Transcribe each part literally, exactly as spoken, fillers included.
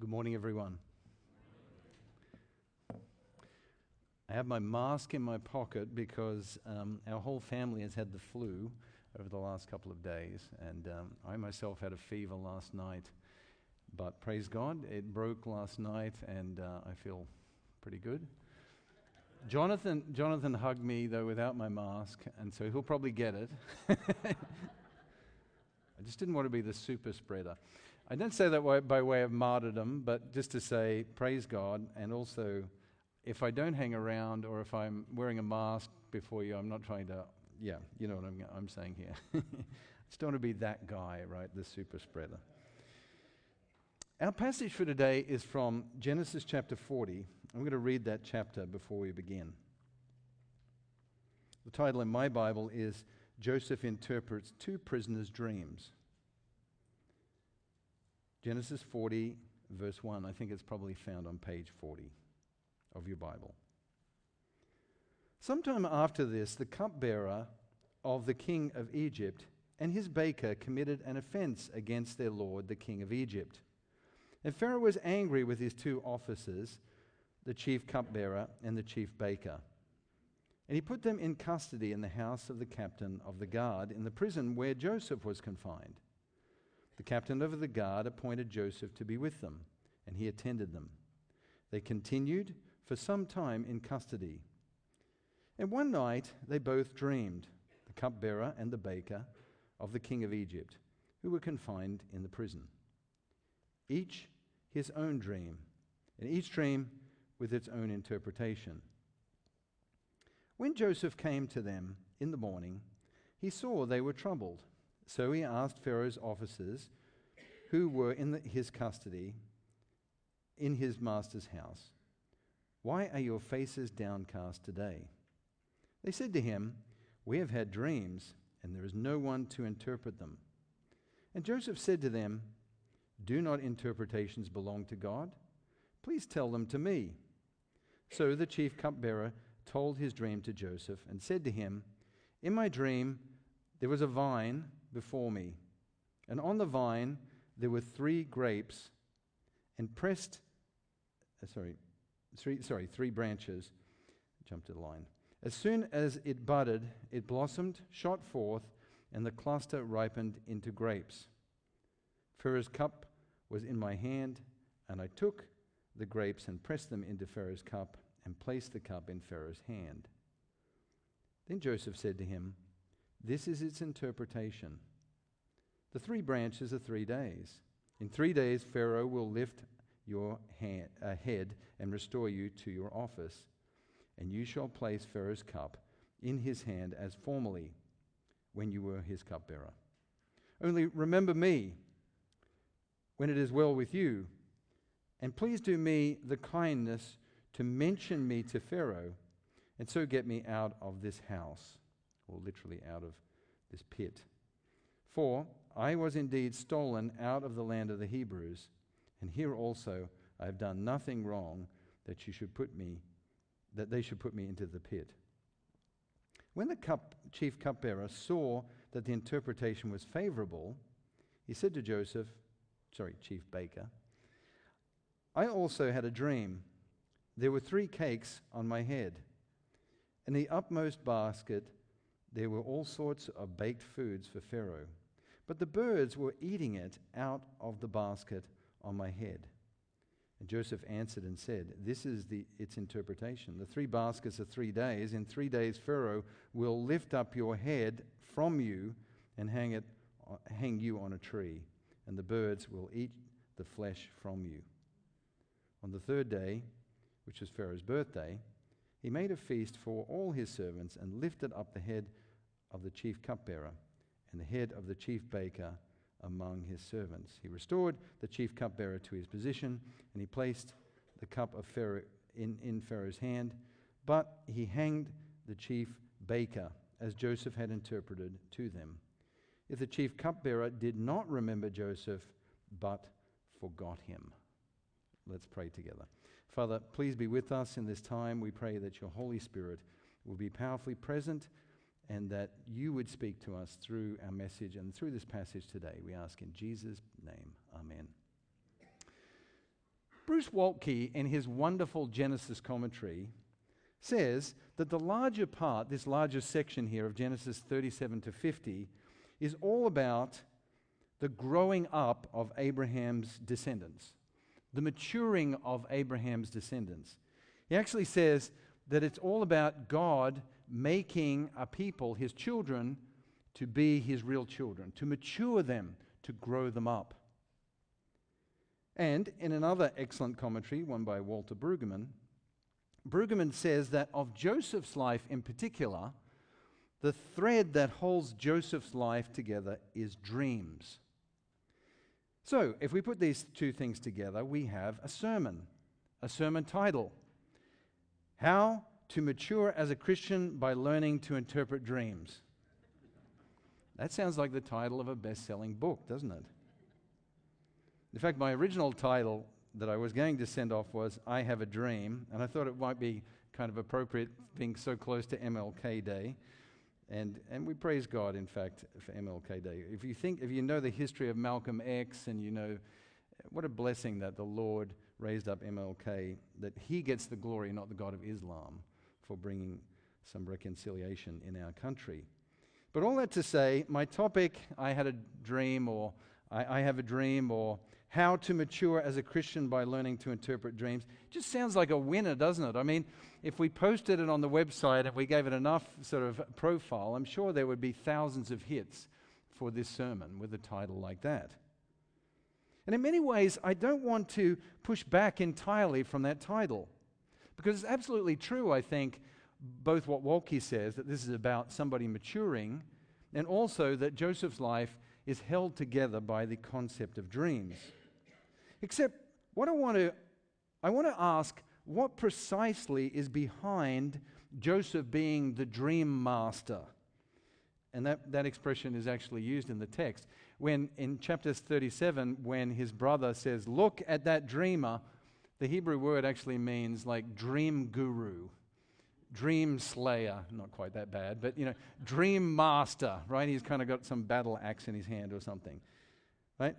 Good morning, everyone. I have my mask in my pocket because um, our whole family has had the flu over the last couple of days, and um, I myself had a fever last night, but praise God, it broke last night, and uh, I feel pretty good. Jonathan, Jonathan hugged me, though, without my mask, and so he'll probably get it. I just didn't want to be the super spreader. I don't say that way, by way of martyrdom, but just to say, praise God, and also, if I don't hang around or if I'm wearing a mask before you, I'm not trying to, yeah, you know what I'm, I'm saying here. I just don't want to be that guy, right, the super spreader. Our passage for today is from Genesis chapter forty. I'm going to read that chapter before we begin. The title in my Bible is Joseph Interprets Two Prisoners' Dreams. Genesis forty, verse one. I think it's probably found on page forty of your Bible. Sometime after this, the cupbearer of the king of Egypt and his baker committed an offense against their lord, the king of Egypt. And Pharaoh was angry with his two officers, the chief cupbearer and the chief baker. And he put them in custody in the house of the captain of the guard in the prison where Joseph was confined. The captain of the guard appointed Joseph to be with them, and he attended them. They continued for some time in custody. And one night they both dreamed, the cupbearer and the baker, of the king of Egypt, who were confined in the prison. Each his own dream, and each dream with its own interpretation. When Joseph came to them in the morning, he saw they were troubled. So he asked Pharaoh's officers, who were in the, his custody in his master's house, "Why are your faces downcast today?" They said to him, "We have had dreams, and there is no one to interpret them." And Joseph said to them, "Do not interpretations belong to God? Please tell them to me." So the chief cupbearer told his dream to Joseph and said to him, "In my dream there was a vine before me, and on the vine there were three grapes, and pressed, uh, sorry, three, sorry, three branches." Jump to the line. "As soon as it budded, it blossomed, shot forth, and the cluster ripened into grapes. Pharaoh's cup was in my hand, and I took the grapes and pressed them into Pharaoh's cup and placed the cup in Pharaoh's hand." Then Joseph said to him, "This is its interpretation. The three branches are three days. In three days Pharaoh will lift your hand, uh, head and restore you to your office, and you shall place Pharaoh's cup in his hand as formerly when you were his cupbearer. Only remember me when it is well with you, and please do me the kindness to mention me to Pharaoh, and so get me out of this house," or literally out of this pit. "For I was indeed stolen out of the land of the Hebrews, and here also I have done nothing wrong that you should put me, that they should put me into the pit." When the cup, chief cupbearer saw that the interpretation was favorable, he said to Joseph, sorry, chief baker, "I also had a dream. There were three cakes on my head. In the upmost basket there were all sorts of baked foods for Pharaoh, but the birds were eating it out of the basket on my head." And Joseph answered and said, "This is the its interpretation. The three baskets are three days. In three days Pharaoh will lift up your head from you and hang it, uh, hang you on a tree, and the birds will eat the flesh from you." On the third day, which was Pharaoh's birthday, he made a feast for all his servants and lifted up the head of the chief cupbearer and the head of the chief baker among his servants. He restored the chief cupbearer to his position, and he placed the cup of Pharaoh in, in Pharaoh's hand, but he hanged the chief baker as Joseph had interpreted to them. If the chief cupbearer did not remember Joseph, but forgot him. Let's pray together. Father, please be with us in this time. We pray that your Holy Spirit will be powerfully present and that you would speak to us through our message and through this passage today. We ask in Jesus' name. Amen. Bruce Waltke, in his wonderful Genesis commentary, says that the larger part, this larger section here of Genesis thirty-seven to fifty, is all about the growing up of Abraham's descendants, the maturing of Abraham's descendants. He actually says that it's all about God making a people, his children, to be his real children, to mature them, to grow them up. And in another excellent commentary, one by Walter Brueggemann, Brueggemann says that of Joseph's life in particular, the thread that holds Joseph's life together is dreams. So, if we put these two things together, we have a sermon, a sermon title, How to Mature as a Christian by Learning to Interpret Dreams. That sounds like the title of a best-selling book, doesn't it? In fact, my original title that I was going to send off was I Have a Dream, and I thought it might be kind of appropriate being so close to M L K Day. And and we praise God, in fact, for M L K Day. If you think, if you know the history of Malcolm X, and you know what a blessing that the Lord raised up M L K, that he gets the glory, not the God of Islam, for bringing some reconciliation in our country. But all that to say, my topic, I had a dream, or I, I have a dream, or how to mature as a Christian by learning to interpret dreams, just sounds like a winner, doesn't it? I mean, if we posted it on the website and we gave it enough sort of profile, I'm sure there would be thousands of hits for this sermon with a title like that. And in many ways, I don't want to push back entirely from that title, because it's absolutely true, I think, both what Waltke says, that this is about somebody maturing, and also that Joseph's life is held together by the concept of dreams. Except, what I want to, I want to ask, what precisely is behind Joseph being the dream master? And that, that expression is actually used in the text. When in chapter thirty-seven, when his brother says, look at that dreamer, the Hebrew word actually means like dream guru, dream slayer, not quite that bad, but you know, dream master, right? He's kind of got some battle axe in his hand or something, right?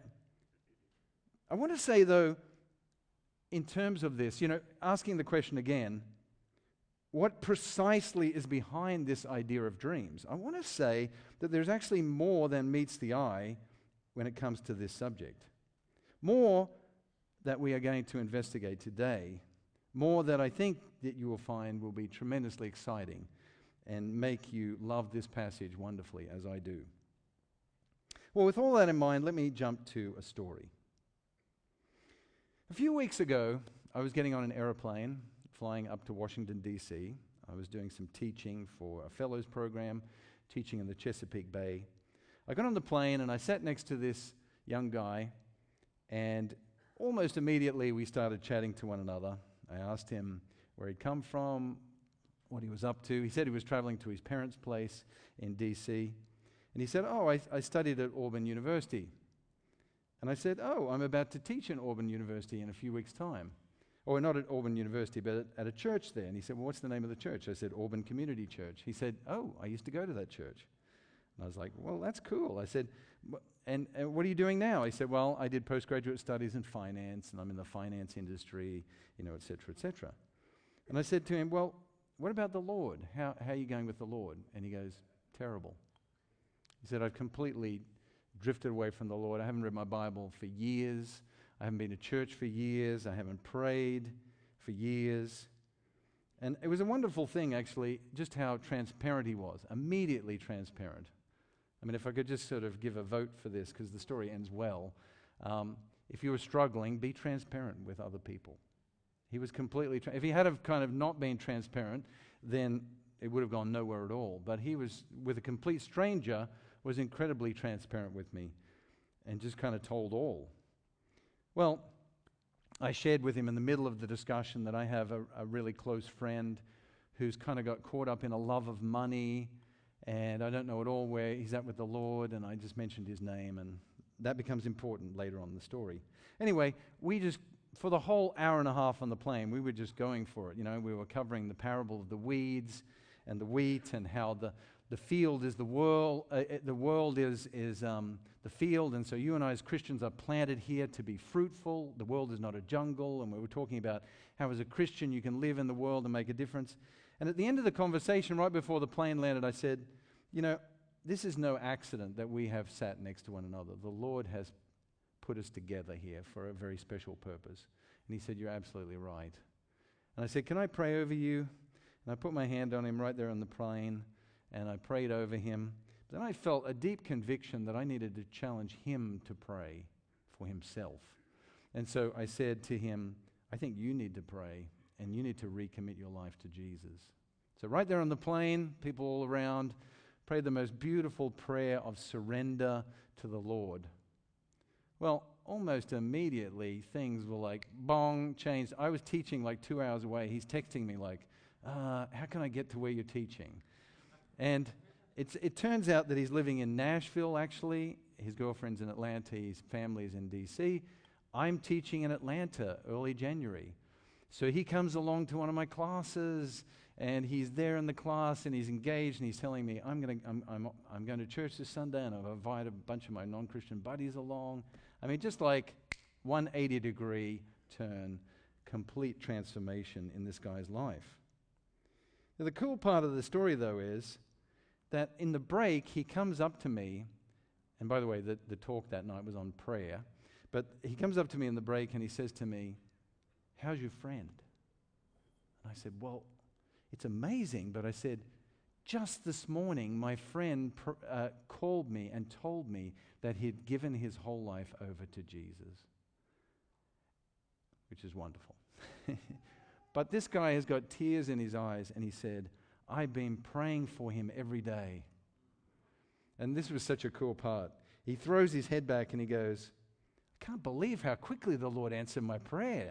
I want to say though, in terms of this, you know, asking the question again, what precisely is behind this idea of dreams? I want to say that there's actually more than meets the eye when it comes to this subject. More that we are going to investigate today. More that I think that you will find will be tremendously exciting and make you love this passage wonderfully, as I do. Well, with all that in mind, let me jump to a story. A few weeks ago, I was getting on an aeroplane flying up to Washington, D C I was doing some teaching for a fellows program, teaching in the Chesapeake Bay. I got on the plane and I sat next to this young guy, and almost immediately we started chatting to one another. I asked him where he'd come from, what he was up to. He said he was traveling to his parents' place in D C And he said, oh, I, I studied at Auburn University. And I said, oh, I'm about to teach in Auburn University in a few weeks' time. Or not at Auburn University, but at, at a church there. And he said, well, what's the name of the church? I said, Auburn Community Church. He said, oh, I used to go to that church. And I was like, well, that's cool. I said, and, and what are you doing now? He said, well, I did postgraduate studies in finance, and I'm in the finance industry, you know, et cetera, et cetera. And I said to him, well, what about the Lord? How, how are you going with the Lord? And he goes, terrible. He said, I've completely drifted away from the Lord. I haven't read my Bible for years. I haven't been to church for years. I haven't prayed for years. And it was a wonderful thing, actually, just how transparent he was, immediately transparent. I mean, if I could just sort of give a vote for this, because the story ends well. Um, if you were struggling, be transparent with other people. He was completely, tra- if he had have kind of not been transparent, then it would have gone nowhere at all. But he was, with a complete stranger, was incredibly transparent with me and just kind of told all. Well, I shared with him in the middle of the discussion that I have a, a really close friend who's kind of got caught up in a love of money, and I don't know at all where he's at with the Lord, and I just mentioned his name, and that becomes important later on in the story. Anyway, we just, for the whole hour and a half on the plane, we were just going for it. You know, we were covering the parable of the weeds and the wheat, and how the, the field is the world, uh, the world is, is um, the field, and so you and I as Christians are planted here to be fruitful. The world is not a jungle, and we were talking about how as a Christian you can live in the world and make a difference. And at the end of the conversation, right before the plane landed, I said, you know, this is no accident that we have sat next to one another. The Lord has put us together here for a very special purpose. And he said, you're absolutely right. And I said, can I pray over you? And I put my hand on him right there on the plane, and I prayed over him. Then I felt a deep conviction that I needed to challenge him to pray for himself. And so I said to him, I think you need to pray, and you need to recommit your life to Jesus. So right there on the plane, people all around prayed the most beautiful prayer of surrender to the Lord. Well, almost immediately, things were like, bong, changed. I was teaching like two hours away. He's texting me like, uh, how can I get to where you're teaching? And it's, it turns out that he's living in Nashville, actually. His girlfriend's in Atlanta. His family's in D C I'm teaching in Atlanta early January. So he comes along to one of my classes, and he's there in the class, and he's engaged, and he's telling me, I'm going to I'm, I'm, I'm going to church this Sunday, and I've invited a bunch of my non-Christian buddies along. I mean, just like one hundred eighty degree turn, complete transformation in this guy's life. Now, the cool part of the story, though, is that in the break, he comes up to me, and by the way, the, the talk that night was on prayer, but he comes up to me in the break, and he says to me, how's your friend? And I said, well, it's amazing, but I said, just this morning, my friend pr- uh, called me and told me that he'd given his whole life over to Jesus, which is wonderful. But this guy has got tears in his eyes, and he said, I've been praying for him every day. And this was such a cool part. He throws his head back and he goes, I can't believe how quickly the Lord answered my prayer.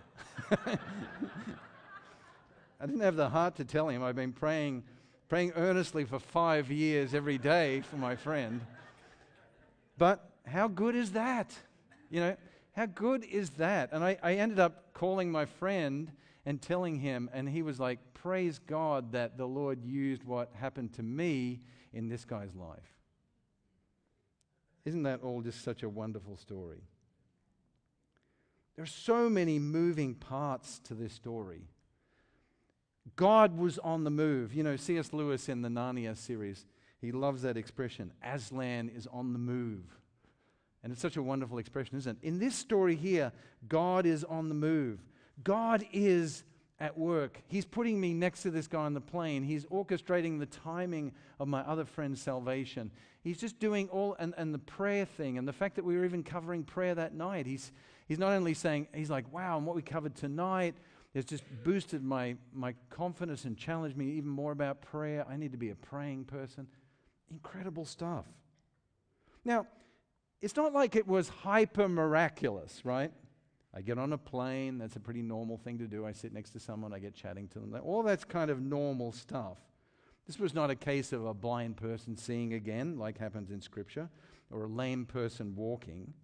I didn't have the heart to tell him I've been praying praying earnestly for five years every day for my friend. But how good is that? You know, how good is that? And I, I ended up calling my friend and telling him, and he was like, praise God that the Lord used what happened to me in this guy's life. Isn't that all just such a wonderful story? There are so many moving parts to this story. God was on the move. You know, C S Lewis in the Narnia series, he loves that expression, Aslan is on the move. And it's such a wonderful expression, isn't it? In this story here, God is on the move. God is at work. He's putting me next to this guy on the plane. He's orchestrating the timing of my other friend's salvation. He's just doing all, and, and the prayer thing, and the fact that we were even covering prayer that night. He's he's not only saying, he's like, wow, and what we covered tonight has just boosted my, my confidence and challenged me even more about prayer. I need to be a praying person. Incredible stuff. Now, it's not like it was hyper miraculous, right? I get on a plane, that's a pretty normal thing to do. I sit next to someone, I get chatting to them. All that's kind of normal stuff. This was not a case of a blind person seeing again, like happens in Scripture, or a lame person walking.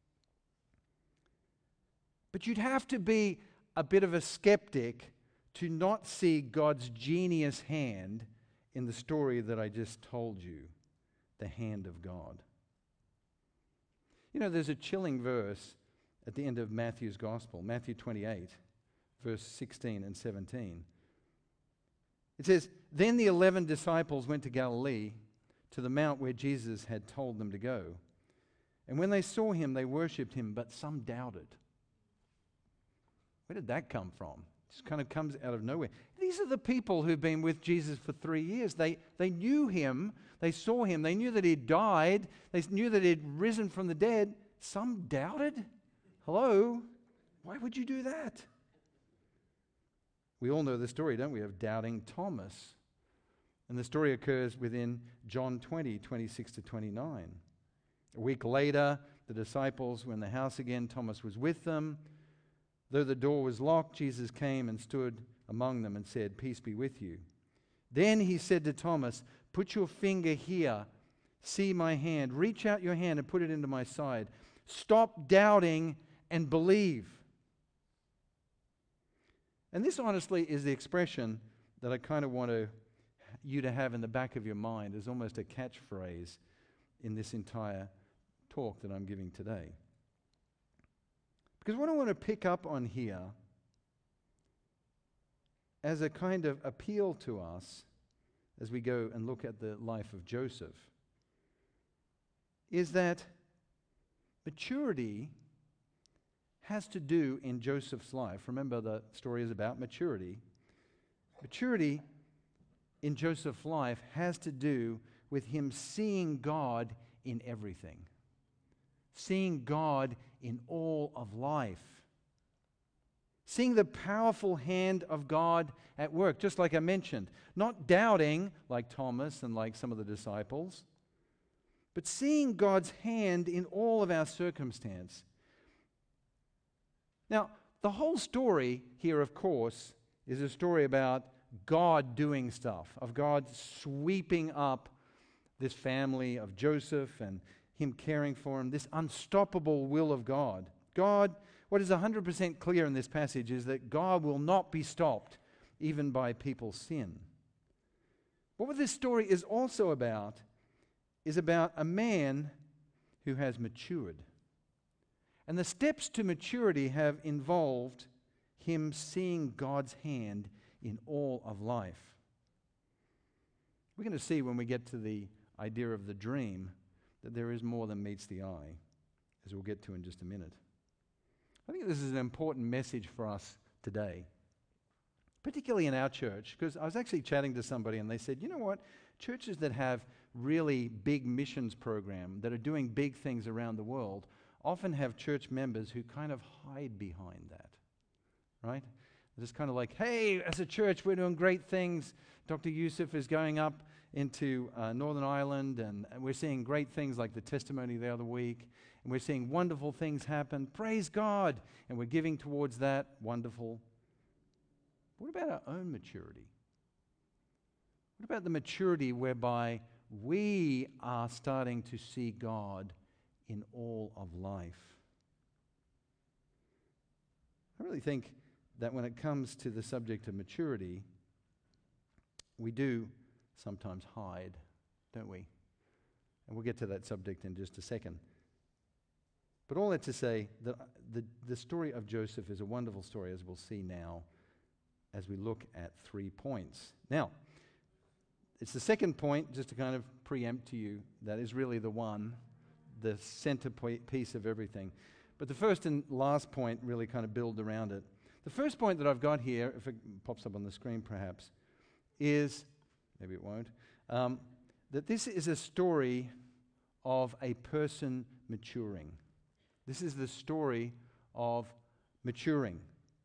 But you'd have to be a bit of a skeptic to not see God's genius hand in the story that I just told you, the hand of God. You know, there's a chilling verse at the end of Matthew's Gospel, Matthew twenty-eight, verse sixteen and seventeen. It says, then the eleven disciples went to Galilee, to the mount where Jesus had told them to go. And when they saw him, they worshipped him, but some doubted. Where did that come from? It just kind of comes out of nowhere. These are the people who've been with Jesus for three years. They, they knew him. They saw him. They knew that he'd died. They knew that he'd risen from the dead. Some doubted? Hello? Why would you do that? We all know the story, don't we, of doubting Thomas. And the story occurs within John twenty, twenty-six to twenty-nine. A week later, the disciples were in the house again. Thomas was with them. Though the door was locked, Jesus came and stood among them and said, peace be with you. Then he said to Thomas, put your finger here. See my hand. Reach out your hand and put it into my side. Stop doubting and believe. And this honestly is the expression that I kind of want to you to have in the back of your mind as almost a catchphrase in this entire talk that I'm giving today. Because what I want to pick up on here as a kind of appeal to us as we go and look at the life of Joseph is that maturity has to do in Joseph's life. Remember, the story is about maturity. Maturity in Joseph's life has to do with him seeing God in everything, seeing God in all of life, seeing the powerful hand of God at work, just like I mentioned, not doubting like Thomas and like some of the disciples, but seeing God's hand in all of our circumstance. Now, the whole story here, of course, is a story about God doing stuff, of God sweeping up this family of Joseph and him caring for him, this unstoppable will of God. God, what is one hundred percent clear in this passage is that God will not be stopped even by people's sin. But what this story is also about is about a man who has matured. And the steps to maturity have involved him seeing God's hand in all of life. We're going to see when we get to the idea of the dream that there is more than meets the eye, as we'll get to in just a minute. I think this is an important message for us today, particularly in our church, because I was actually chatting to somebody and they said, you know what, churches that have really big missions program, that are doing big things around the world, often have church members who kind of hide behind that, right? It's just kind of like, hey, as a church, we're doing great things. Doctor Yusuf is going up into uh, Northern Ireland, and, and we're seeing great things like the testimony the other week, and we're seeing wonderful things happen. Praise God! And we're giving towards that. Wonderful. What about our own maturity? What about the maturity whereby we are starting to see God in all of life? I really think that when it comes to the subject of maturity, we do sometimes hide, don't we? And we'll get to that subject in just a second. But all that to say that the, the story of Joseph is a wonderful story, as we'll see now, as we look at three points. Now, it's the second point, just to kind of preempt to you, that is really the one, the centerpiece of everything. But the first and last point really kind of build around it. The first point that I've got here, if it pops up on the screen perhaps, is, maybe it won't, um, that this is a story of a person maturing. This is the story of maturing.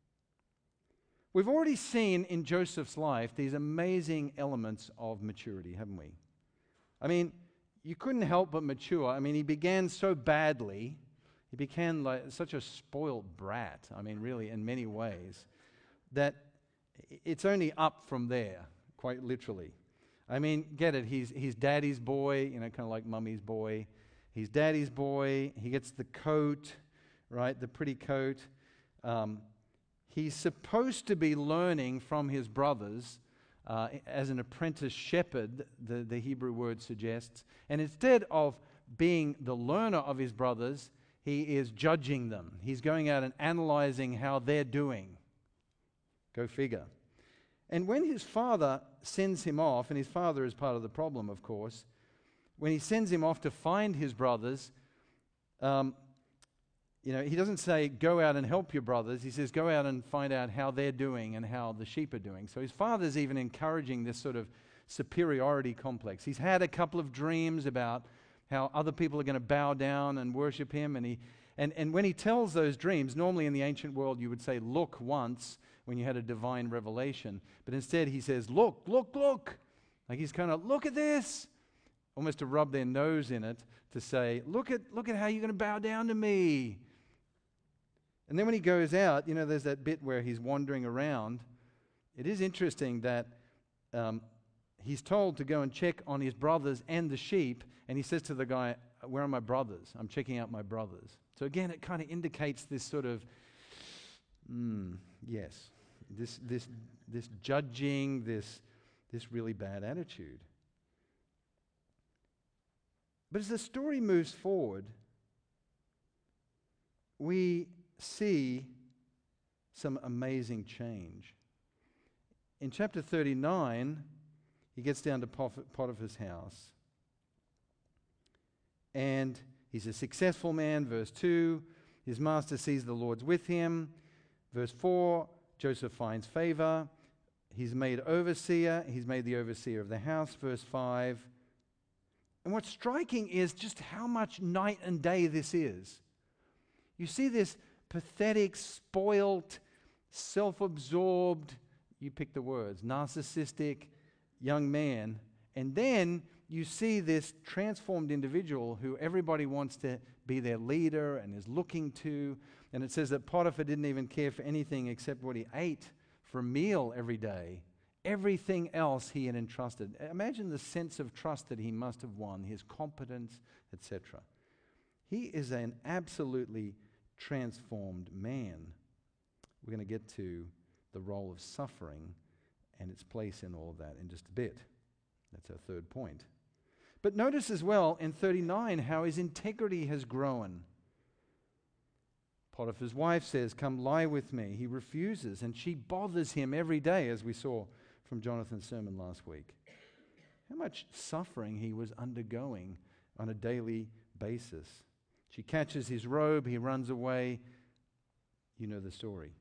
We've already seen in Joseph's life these amazing elements of maturity, haven't we? I mean, you couldn't help but mature. I mean, he began so badly. He became like such a spoiled brat, I mean, really, in many ways, that it's only up from there, quite literally. I mean, get it, he's, he's daddy's boy, you know, kind of like mummy's boy. He's daddy's boy. He gets the coat, right, the pretty coat. Um, he's supposed to be learning from his brothers uh, as an apprentice shepherd, the, the Hebrew word suggests. And instead of being the learner of his brothers, he is judging them. He's going out and analyzing how they're doing. Go figure. And when his father sends him off, and his father is part of the problem, of course, when he sends him off to find his brothers, um, you know, he doesn't say, go out and help your brothers. He says, go out and find out how they're doing and how the sheep are doing. So his father's even encouraging this sort of superiority complex. He's had a couple of dreams about how other people are going to bow down and worship him. And, he, and, and when he tells those dreams, normally in the ancient world you would say, look once when you had a divine revelation. But instead he says, look, look, look. Like he's kind of, look at this. Almost to rub their nose in it, to say, look at, look at how you're going to bow down to me. And then when he goes out, you know, there's that bit where he's wandering around. It is interesting that um, he's told to go and check on his brothers and the sheep, and he says to the guy, where are my brothers? I'm checking out my brothers. So again, it kind of indicates this sort of, mm, yes, this, this, this judging, this, this really bad attitude. But as the story moves forward, we see some amazing change. In chapter thirty-nine, he gets down to Potiphar's house. And he's a successful man. Verse two, his master sees the Lord's with him. Verse four, Joseph finds favor. He's made overseer. He's made the overseer of the house. Verse five. And what's striking is just how much night and day this is. You see this pathetic, spoilt, self-absorbed, you pick the words, narcissistic young man. And then you see this transformed individual who everybody wants to be their leader and is looking to. And it says that Potiphar didn't even care for anything except what he ate for a meal every day. Everything else he had entrusted. Imagine the sense of trust that he must have won, his competence, et cetera. He is an absolutely transformed man. We're going to get to the role of suffering and its place in all of that in just a bit. That's our third point. But notice as well in thirty-nine how his integrity has grown. Potiphar's wife says, "Come lie with me." He refuses, and she bothers him every day, as we saw from Jonathan's sermon last week. How much suffering he was undergoing on a daily basis. She catches his robe, he runs away. You know the story.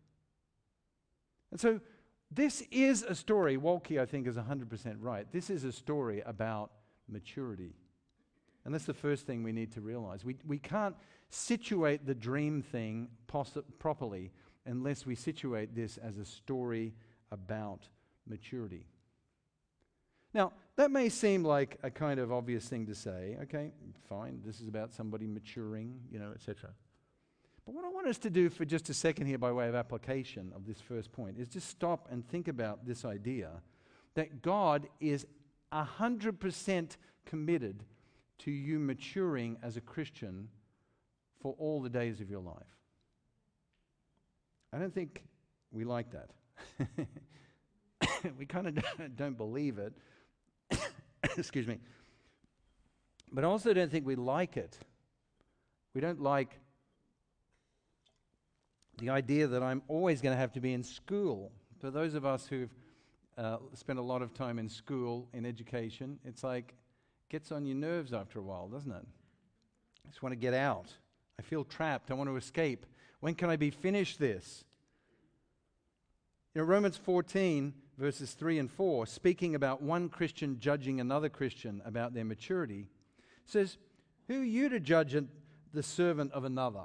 And so this is a story, Walke I think is one hundred percent right. This is a story about maturity. And that's the first thing we need to realize. We, we can't situate the dream thing poss- properly unless we situate this as a story about maturity. Now, that may seem like a kind of obvious thing to say. Okay, fine, this is about somebody maturing, you know, et cetera. But what I want us to do for just a second here by way of application of this first point is just stop and think about this idea that God is one hundred percent committed to you maturing as a Christian for all the days of your life. I don't think we like that. We kind of don't believe it. Excuse me. But I also don't think we like it. We don't like the idea that I'm always going to have to be in school. For those of us who've uh, spent a lot of time in school, in education, it's like, gets on your nerves after a while, doesn't it? I just want to get out. I feel trapped. I want to escape. When can I be finished this? You know, Romans fourteen, verses three and four, speaking about one Christian judging another Christian about their maturity, says, "Who are you to judge the servant of another?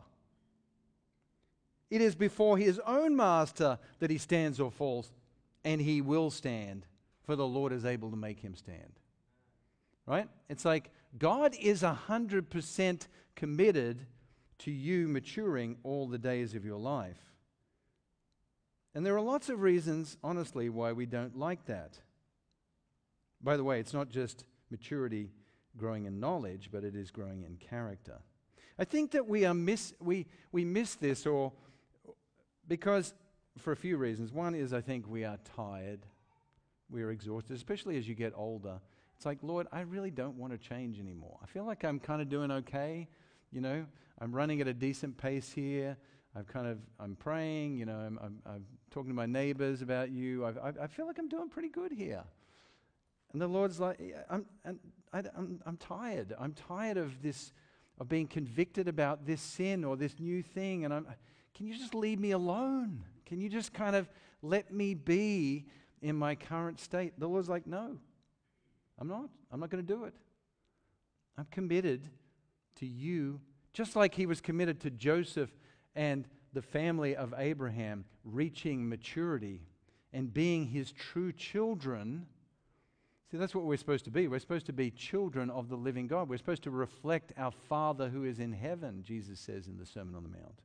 It is before his own master that he stands or falls, and he will stand, for the Lord is able to make him stand." Right? It's like God is one hundred percent committed to you maturing all the days of your life. And there are lots of reasons, honestly, why we don't like that. By the way, it's not just maturity growing in knowledge, but it is growing in character. I think that we are miss we we miss this, or because for a few reasons. One is I think we are tired, we are exhausted, especially as you get older. It's like, Lord, I really don't want to change anymore. I feel like I'm kind of doing okay, you know. I'm running at a decent pace here. I've kind of, I'm praying, you know, I'm, I'm, I'm talking to my neighbors about you. I've, I, I feel like I'm doing pretty good here. And the Lord's like, yeah, I'm, and I, I'm, I'm tired. I'm tired of this, of being convicted about this sin or this new thing. And I'm, can you just leave me alone? Can you just kind of let me be in my current state? The Lord's like, no, I'm not. I'm not going to do it. I'm committed to you, just like he was committed to Joseph and the family of Abraham reaching maturity and being his true children. See, that's what we're supposed to be. We're supposed to be children of the living God. We're supposed to reflect our Father who is in heaven, Jesus says in the Sermon on the Mount.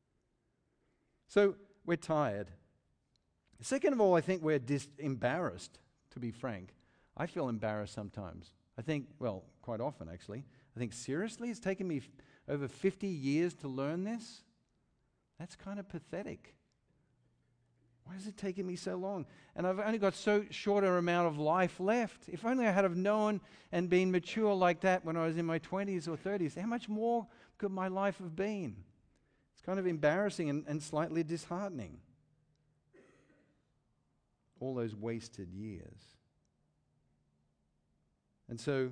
So we're tired. Second of all, I think we're dis- embarrassed, to be frank. I feel embarrassed sometimes. I think, well, quite often actually. I think, seriously, it's taken me f- over fifty years to learn this? That's kind of pathetic. Why is it taking me so long? And I've only got so short an amount of life left. If only I had have known and been mature like that when I was in my twenties or thirties, how much more could my life have been? It's kind of embarrassing and, and slightly disheartening. All those wasted years. And so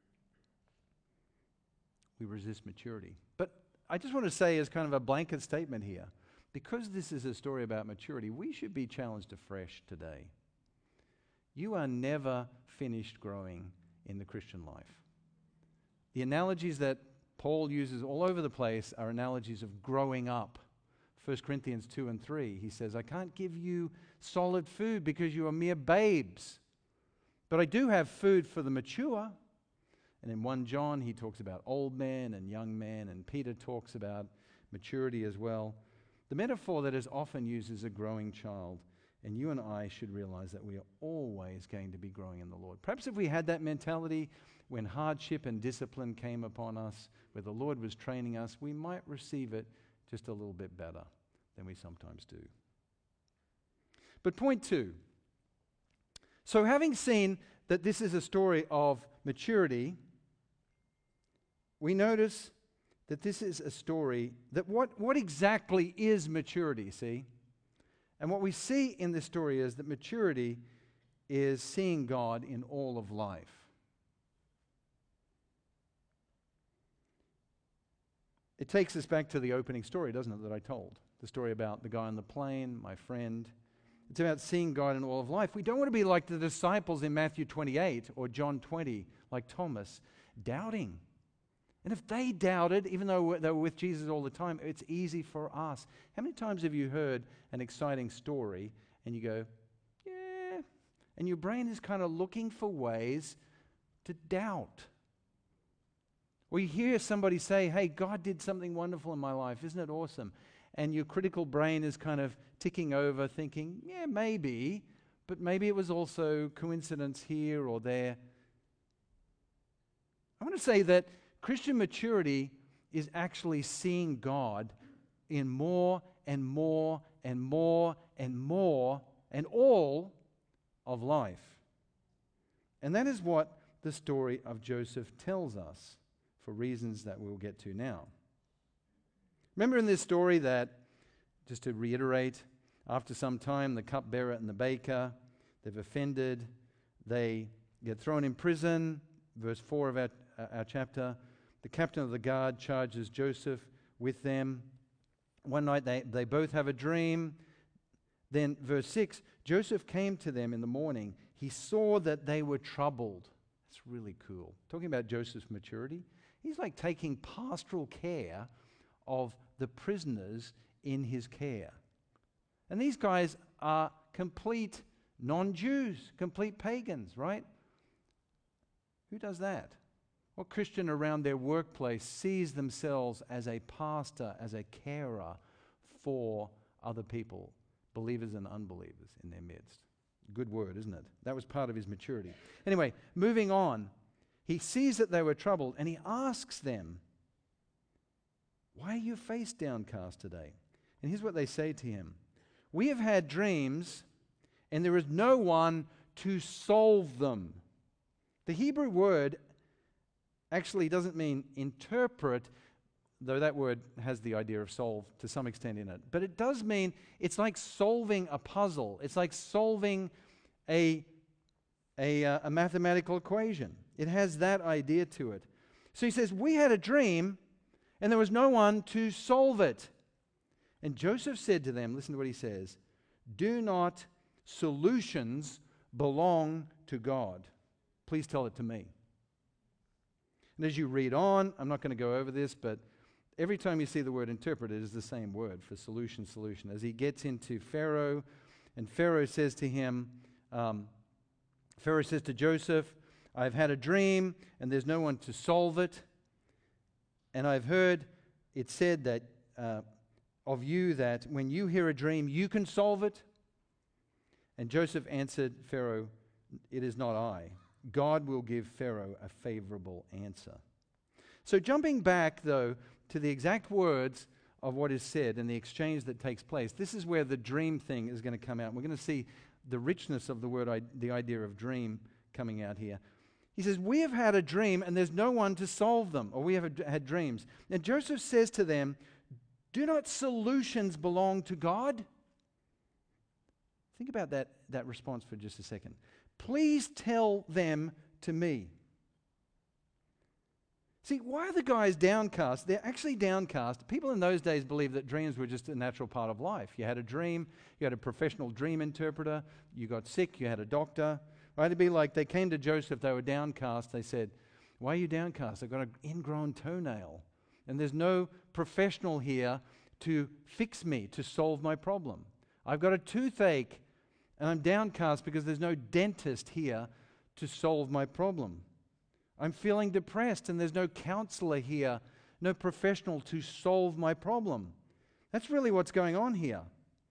we resist maturity. But I just want to say as kind of a blanket statement here, because this is a story about maturity, we should be challenged afresh today. You are never finished growing in the Christian life. The analogies that Paul uses all over the place are analogies of growing up. First Corinthians two and three, he says, I can't give you solid food because you are mere babes, but I do have food for the mature. And in First John, he talks about old men and young men, and Peter talks about maturity as well. The metaphor that is often used is a growing child, and you and I should realize that we are always going to be growing in the Lord. Perhaps if we had that mentality when hardship and discipline came upon us, where the Lord was training us, we might receive it just a little bit better than we sometimes do. But point two. So having seen that this is a story of maturity, we notice that this is a story that what, what exactly is maturity, see? And what we see in this story is that maturity is seeing God in all of life. It takes us back to the opening story, doesn't it, that I told? The story about the guy on the plane, my friend. It's about seeing God in all of life. We don't want to be like the disciples in Matthew twenty-eight or John twenty, like Thomas, doubting. And if they doubted, even though they were with Jesus all the time, it's easy for us. How many times have you heard an exciting story and you go, yeah, and your brain is kind of looking for ways to doubt? Or you hear somebody say, hey, God did something wonderful in my life, isn't it awesome? And your critical brain is kind of ticking over thinking, yeah, maybe, but maybe it was also coincidence here or there. I want to say that Christian maturity is actually seeing God in more and more and more and more and all of life. And that is what the story of Joseph tells us for reasons that we'll get to now. Remember in this story that, just to reiterate, after some time the cupbearer and the baker, they've offended, they get thrown in prison. Verse four of our, uh, our chapter. The captain of the guard charges Joseph with them. One night they, they both have a dream. Then verse six, Joseph came to them in the morning. He saw that they were troubled. That's really cool. Talking about Joseph's maturity. He's like taking pastoral care of the prisoners in his care. And these guys are complete non-Jews, complete pagans, right? Who does that? What Christian around their workplace sees themselves as a pastor, as a carer for other people, believers and unbelievers in their midst? Good word, isn't it? That was part of his maturity. Anyway, moving on. He sees that they were troubled and he asks them, why are your face downcast today? And here's what they say to him. We have had dreams and there is no one to solve them. The Hebrew word actually doesn't mean interpret, though that word has the idea of solve to some extent in it. But it does mean it's like solving a puzzle. It's like solving a, a, uh, a mathematical equation. It has that idea to it. So he says, we had a dream and there was no one to solve it. And Joseph said to them, listen to what he says, do not solutions belong to God? Please tell it to me. And as you read on, I'm not going to go over this, but every time you see the word interpret, it is the same word for solution, solution. As he gets into Pharaoh, and Pharaoh says to him, um, Pharaoh says to Joseph, I've had a dream, and there's no one to solve it. And I've heard it said that uh, of you that when you hear a dream, you can solve it. And Joseph answered Pharaoh, it is not I. God will give Pharaoh a favorable answer. So jumping back, though, to the exact words of what is said and the exchange that takes place, this is where the dream thing is going to come out. We're going to see the richness of the word, I- the idea of dream coming out here. He says, we have had a dream and there's no one to solve them, or we have had had dreams. And Joseph says to them, do not solutions belong to God? Think about that, that response for just a second. Please tell them to me. See, why are the guys downcast? They're actually downcast. People in those days believed that dreams were just a natural part of life. You had a dream, you had a professional dream interpreter, you got sick, you had a doctor. Right? It'd be like they came to Joseph, they were downcast. They said, why are you downcast? I've got an ingrown toenail. And there's no professional here to fix me, to solve my problem. I've got a toothache and I'm downcast because there's no dentist here to solve my problem. I'm feeling depressed and there's no counselor here, no professional to solve my problem. That's really what's going on here.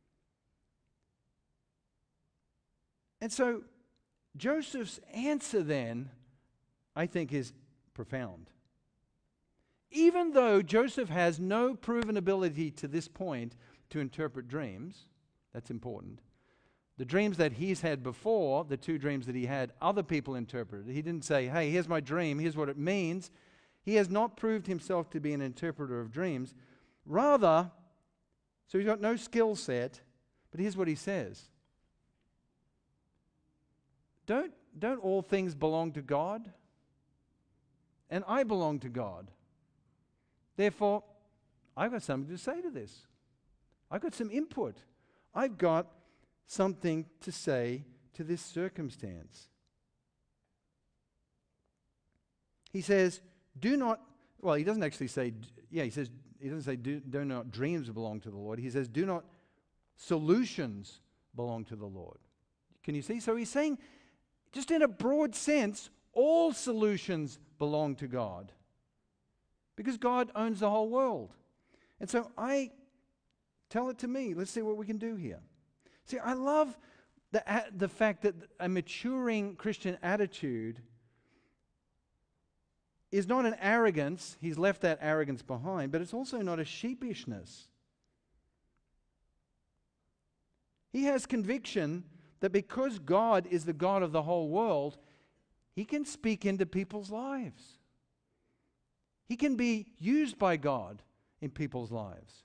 And so Joseph's answer then, I think, is profound. Even though Joseph has no proven ability to this point to interpret dreams, that's important. The dreams that he's had before, the two dreams that he had, other people interpreted. He didn't say, hey, here's my dream, here's what it means. He has not proved himself to be an interpreter of dreams. Rather, so he's got no skill set, but here's what he says. Don't, don't all things belong to God? And I belong to God. Therefore, I've got something to say to this. I've got some input. I've got something to say to this circumstance. He says, do not, well, he doesn't actually say, yeah, he says, he doesn't say, do, do not dreams belong to the Lord. He says, do not solutions belong to the Lord. Can you see? So he's saying, just in a broad sense, all solutions belong to God. Because God owns the whole world. And so I tell it to me. Let's see what we can do here. See, I love the, the fact that a maturing Christian attitude is not an arrogance. He's left that arrogance behind, but it's also not a sheepishness. He has conviction that because God is the God of the whole world, He can speak into people's lives. He can be used by God in people's lives.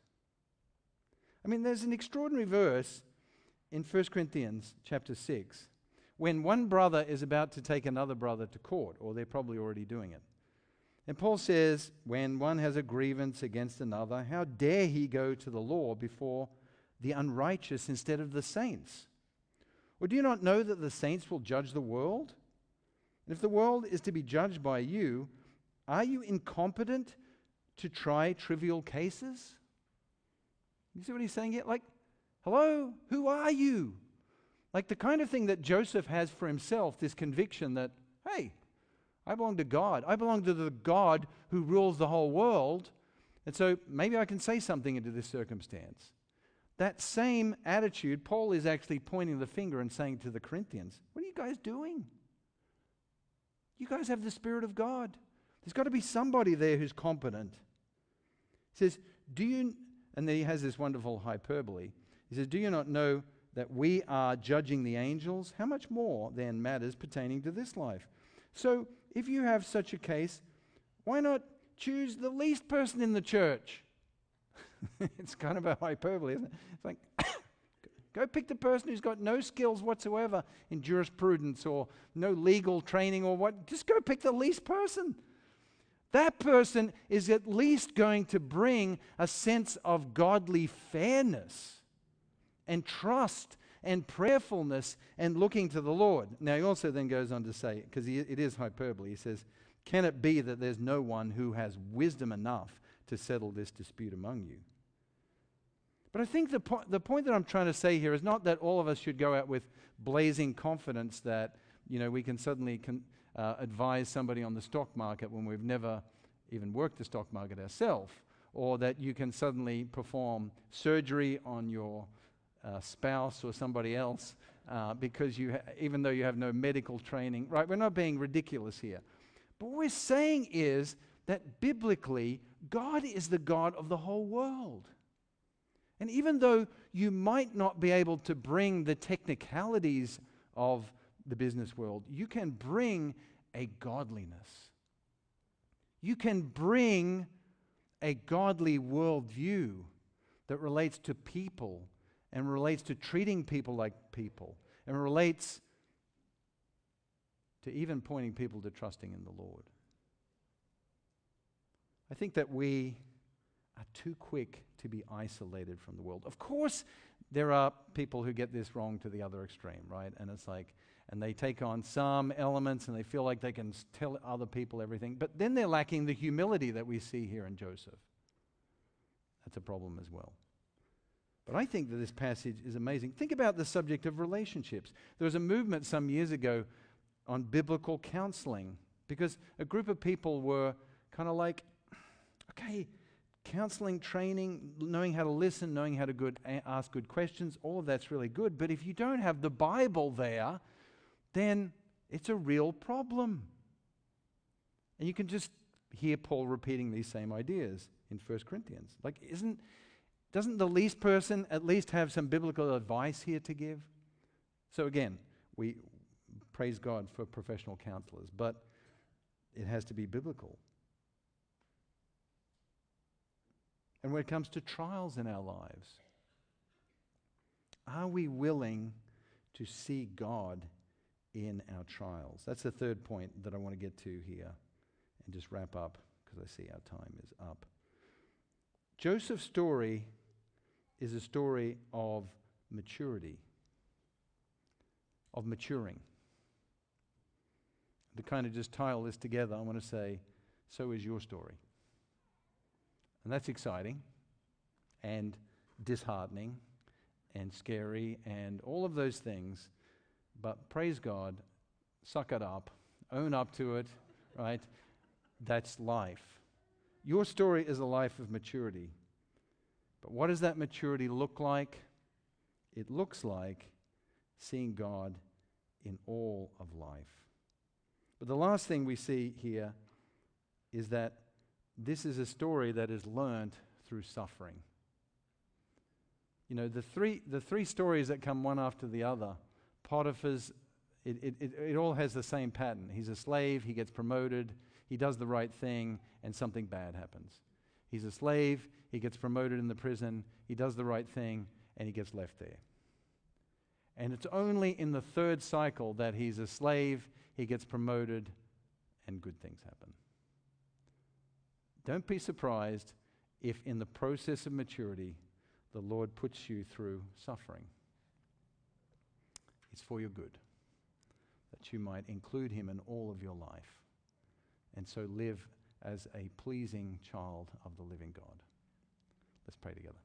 I mean, there's an extraordinary verse in First Corinthians chapter six, when one brother is about to take another brother to court, or they're probably already doing it. And Paul says, when one has a grievance against another, how dare he go to the law before the unrighteous instead of the saints? Or do you not know that the saints will judge the world? And if the world is to be judged by you, are you incompetent to try trivial cases? You see what he's saying here? Like, hello, who are you? Like the kind of thing that Joseph has for himself, this conviction that, hey, I belong to God. I belong to the God who rules the whole world. And so maybe I can say something into this circumstance. That same attitude, Paul is actually pointing the finger and saying to the Corinthians, what are you guys doing? You guys have the Spirit of God. There's got to be somebody there who's competent. He says, do you, and then he has this wonderful hyperbole. He says, do you not know that we are judging the angels? How much more then matters pertaining to this life? So if you have such a case, why not choose the least person in the church? It's kind of a hyperbole, isn't it? It's like, go pick the person who's got no skills whatsoever in jurisprudence or no legal training or what. Just go pick the least person. That person is at least going to bring a sense of godly fairness and trust and prayerfulness and looking to the Lord. Now he also then goes on to say, because it is hyperbole, he says, can it be that there's no one who has wisdom enough to settle this dispute among you? But I think the, po- the point that I'm trying to say here is not that all of us should go out with blazing confidence that, you know, we can suddenly con- uh, advise somebody on the stock market when we've never even worked the stock market ourselves, or that you can suddenly perform surgery on your uh, spouse or somebody else uh, because you, ha- even though you have no medical training. Right? We're not being ridiculous here. But what we're saying is that biblically, God is the God of the whole world. And even though you might not be able to bring the technicalities of the business world, you can bring a godliness. You can bring a godly worldview that relates to people and relates to treating people like people and relates to even pointing people to trusting in the Lord. I think that we are too quick to be isolated from the world. Of course, there are people who get this wrong to the other extreme, right? And it's like, and they take on some elements and they feel like they can s- tell other people everything, but then they're lacking the humility that we see here in Joseph. That's a problem as well. But I think that this passage is amazing. Think about the subject of relationships. There was a movement some years ago on biblical counseling because a group of people were kind of like, okay, counseling, training, knowing how to listen, knowing how to good, a- ask good questions, all of that's really good. But if you don't have the Bible there, then it's a real problem. And you can just hear Paul repeating these same ideas in First Corinthians. Like, isn't, doesn't the least person at least have some biblical advice here to give? So again, we praise God for professional counselors, but it has to be biblical. And when it comes to trials in our lives, are we willing to see God in our trials? That's the third point that I want to get to here and just wrap up because I see our time is up. Joseph's story is a story of maturity, of maturing. To kind of just tie all this together, I want to say, so is your story. And that's exciting and disheartening and scary and all of those things. But praise God, suck it up, own up to it, right? That's life. Your story is a life of maturity. But what does that maturity look like? It looks like seeing God in all of life. But the last thing we see here is that this is a story that is learned through suffering. You know, the three the three stories that come one after the other, Potiphar's, it, it, it, it all has the same pattern. He's a slave, he gets promoted, he does the right thing, and something bad happens. He's a slave, he gets promoted in the prison, he does the right thing, and he gets left there. And it's only in the third cycle that he's a slave, he gets promoted, and good things happen. Don't be surprised if in the process of maturity, the Lord puts you through suffering. It's for your good, that you might include him in all of your life, and so live as a pleasing child of the living God. Let's pray together.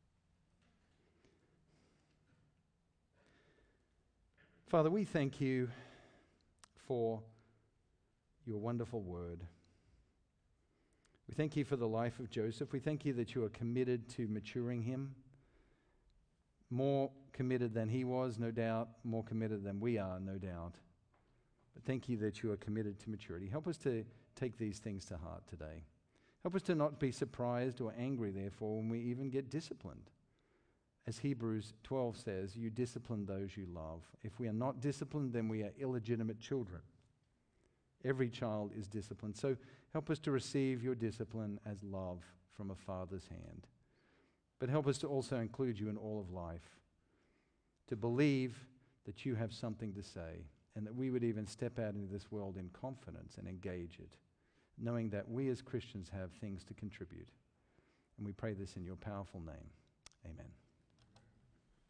Father, we thank you for your wonderful word. We thank you for the life of Joseph. We thank you that you are committed to maturing him. More committed than he was, no doubt. More committed than we are, no doubt. But thank you that you are committed to maturity. Help us to take these things to heart today. Help us to not be surprised or angry, therefore, when we even get disciplined. As Hebrews twelve says, you discipline those you love. If we are not disciplined, then we are illegitimate children. Every child is disciplined. So help us to receive your discipline as love from a father's hand. But help us to also include you in all of life, to believe that you have something to say, and that we would even step out into this world in confidence and engage it, knowing that we as Christians have things to contribute. And we pray this in your powerful name. Amen.